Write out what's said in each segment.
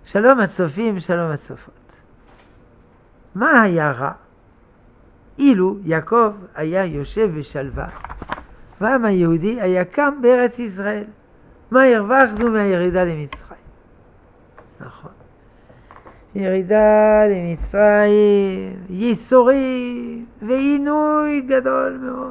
שלום הצופים, שלום הצופות. מה היה רע? אילו יעקב היה יושב בשלווה, והעם היהודי היה קם בארץ ישראל. מה הרווחנו מהירידה למצרים? נכון. ירידה למצרים, ייסורים ועינוי גדול מאוד.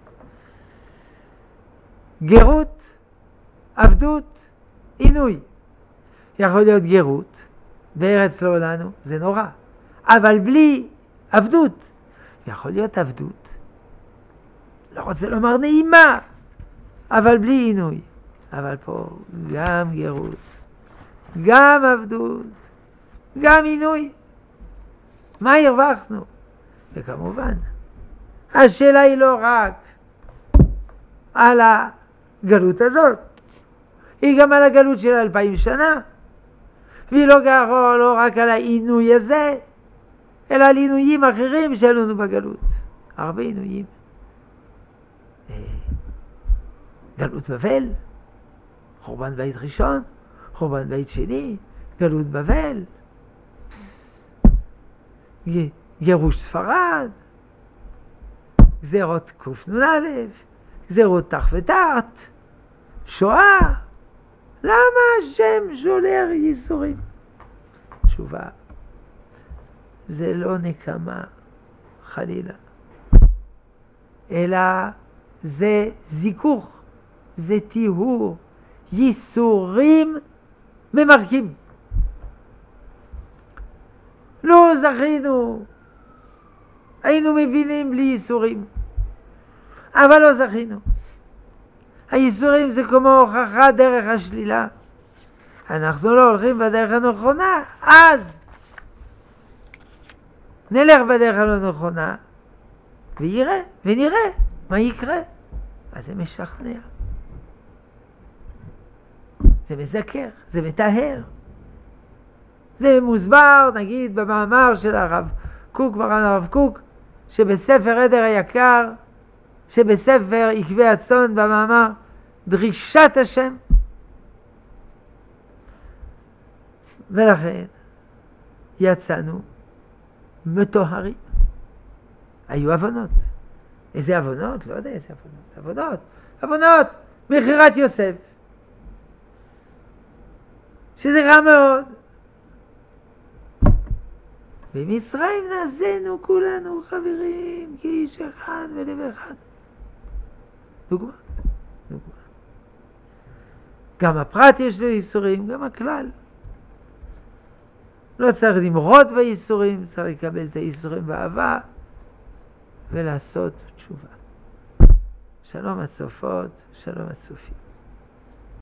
גרות, עבדות, עינוי. יכול להיות גרות, בארץ לא לנו, זה נורא. אבל בלי עבדות, יכול להיות עבדות. לא רוצה לומר נעימה, אבל בלי עינוי. אבל פה גם גרות, גם עבדות, גם עינוי. מה הרווחנו? וכמובן, השאלה היא לא רק על הגלות הזאת, היא גם על הגלות של 2000 שנה, והיא לא רק על העינוי הזה, אלא על עינויים אחרים שהיו לנו בגלות. הרבה עינויים. גלות בבל, חורבן בית ראשון, חורבן בית שני, גלות בבל, גירוש ספרד, גזירות קנ"א, גזירות תח ותת, שואה. למה השם שולח ייסורים? תשובה, זה לא נקמה חלילה, אלא זה זיכוך, זה טיהור. ייסורים ממרקים. לא זכינו, היינו מבינים בלי ייסורים, אבל לא זכינו. הייסורים זה כמו הוכחה דרך השלילה. אנחנו לא הולכים בדרך הנכונה, אז נלך בדרך הלא נכונה ונראה מה יקרה. אז זה משכנע, זה מזכר, זה מטהר. זה מוסבר נגיד במאמר של הרב קוק, מרן הרב קוק, שבספר עדר היקר, שבספר עקבי הצאן, במאמר דרישת השם. ולכן יצאנו מטוהרים. היו אבונות. איזה אבונות? לא יודע איזה אבונות. אבונות מכירת יוסף, שזה רע מאוד. במצרים נעשינו כולנו חברים, כאיש אחד ולב אחד. דוגמה. גם הפרט יש לו ייסורים, גם הכלל. לא צריך למרוד בייסורים, צריך לקבל את הייסורים באהבה ולעשות תשובה. שלום הצופות, שלום הצופים.